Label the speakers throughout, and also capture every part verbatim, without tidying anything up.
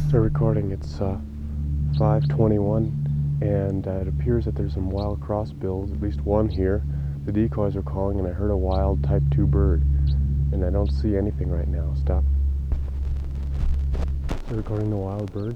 Speaker 1: Start recording. It's uh, five twenty-one, and uh, it appears that there's some wild crossbills, at least one here. The decoys are calling, and I heard a wild type two bird, and I don't see anything right now. Stop. Start recording the wild bird.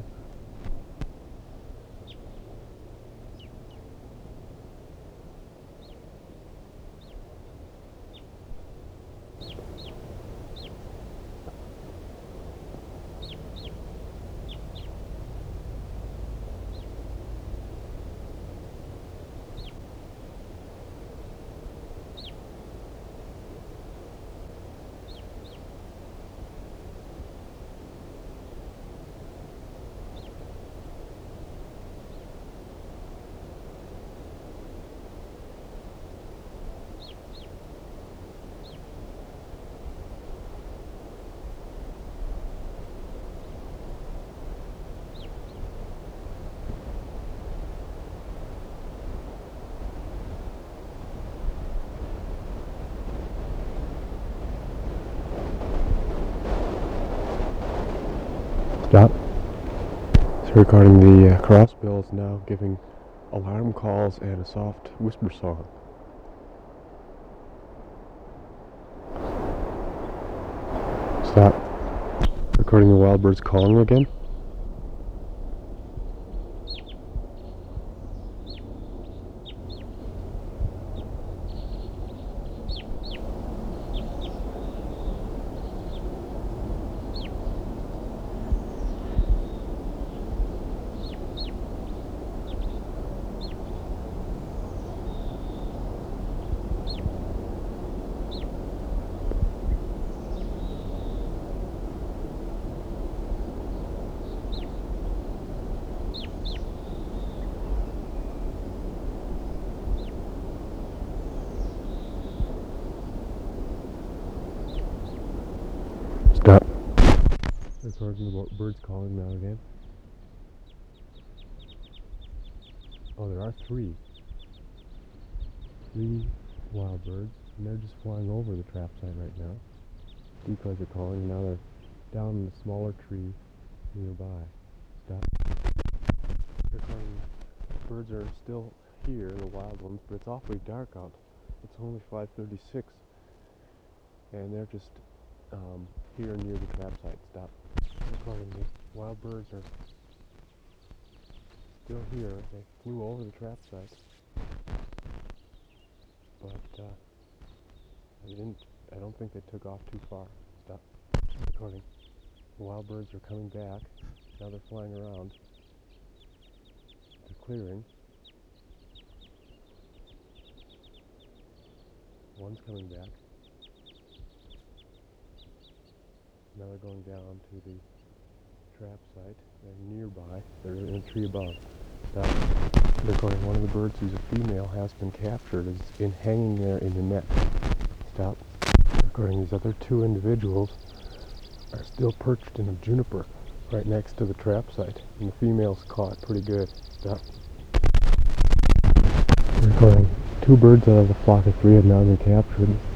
Speaker 1: Stop. Start recording the uh, crossbills now, giving alarm calls and a soft whisper song. Stop. Recording the wild birds calling again. Stop. Recording the birds calling now again. Oh, there are three. Three wild birds, and they're just flying over the trap site right now. Decoys are calling, and now they're down in the smaller tree nearby. Stop. Recording. Birds are still here, the wild ones, but it's awfully dark out. It's only five thirty-six, and they're just um, here near the trap site. Stop. Recording. The wild birds are still here. They flew over the trap site, but uh, I didn't. I don't think they took off too far. Stop. Recording. The wild birds are coming back. Now they're flying around. They're clearing. One's coming back. Now they're going down to the trap site. They're nearby. They're in a tree above. Stop. Recording. One of the birds, who's a female, has been captured. Is in hanging there in the net. Stop. Recording. These other two individuals are still perched in a juniper right next to the trap site, and the female's caught pretty good. Stop. Recording. Two birds out of the flock of three have now been captured.